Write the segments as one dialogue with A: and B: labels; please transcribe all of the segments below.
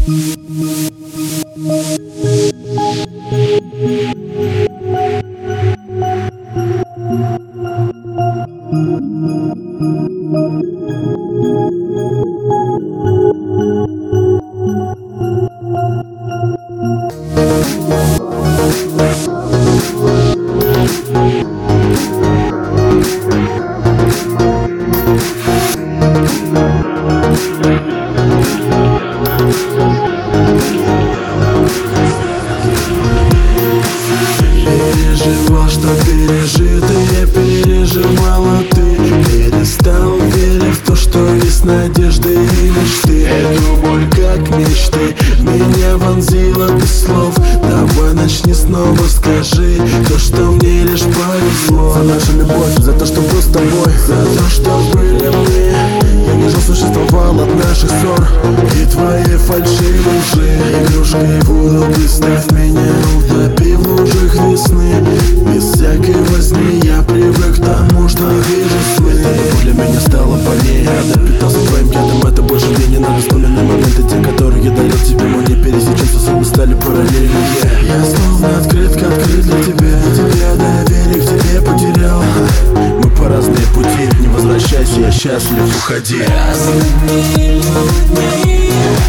A: Переживал, что пережитое переживала ты. Перестал верить в то, что есть надежды и мечты. Эту боль как мечты меня вонзила без слов. Давай начни снова, скажи то, что мне лишь повезло. За нашу любовь, за то, что был с тобой, за то, что были мы. Я не жил, существовал от наших ссор и твоей фальшивой лжи. Игрушкой буду, представь меня, утопи в лужах весны. Без всякой возни я привык к тому, что вижу сны. Для меня стало больнее, я допитался твоим ядом. Это больше мне не надо, вспоминай моменты, те, которые дарил тебе. Мы не пересечемся, судьбы стали параллельные. Я словно открытка, открыт для тебя. Тебя доверие к тебе потерял. Мы по разные пути, не возвращайся, я счастлив, уходи.
B: Разными людьми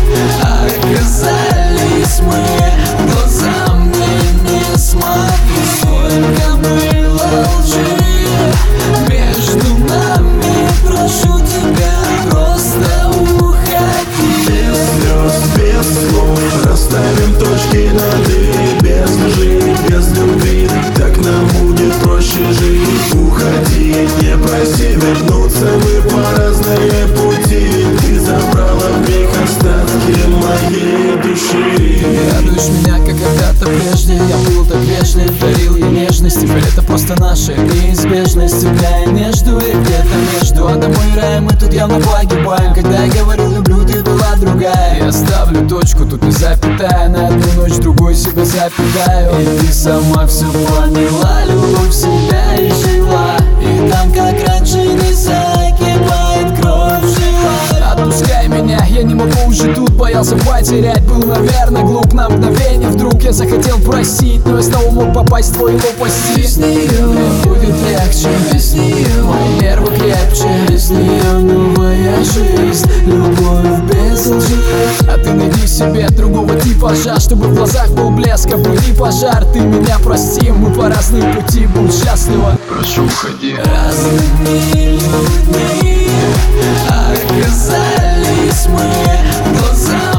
B: оказались мы, глаза мне не смотри. Сколько было лжи между нами, прошу тебя, просто уходи.
A: Без слез, без слов, расставим точки над «и». Без лжи, без любви, так нам будет проще жить. Уходи, не проси вернуться, мы по разные пути. Ты забрала в них остатки моей души.
B: Радуешь меня, как когда-то прежде. Я был так вежлив, дарил ей нежность. Теперь это просто наша неизбежность. Цепляя между и где-то между адом и раем. Мы тут явно погибаем. Когда я говорил люблю, ты была другая. Я ставлю точку, тут не запятая. На одну ночь другой себя запитаю. И ты сама все поняла, любовь в себя и жила. И там, как раньше, не закипает кровь в жилах. Отпускай меня, я не могу уже тут. Боялся потерять, был, наверное, глуп. На мгновение вдруг я захотел простить, но я снова мог попасть в твои лопасти. Без нее будет легче, без нее мои нервы крепче. Без нее новая жизнь, любовь без лжи. А ты найди себе другого типажа, чтобы в глазах был блеск, а в груди пожар. Ты меня прости, мы по разным пути, будь счастлива, прошу, уходи. Разными людьми оказались мы, глаза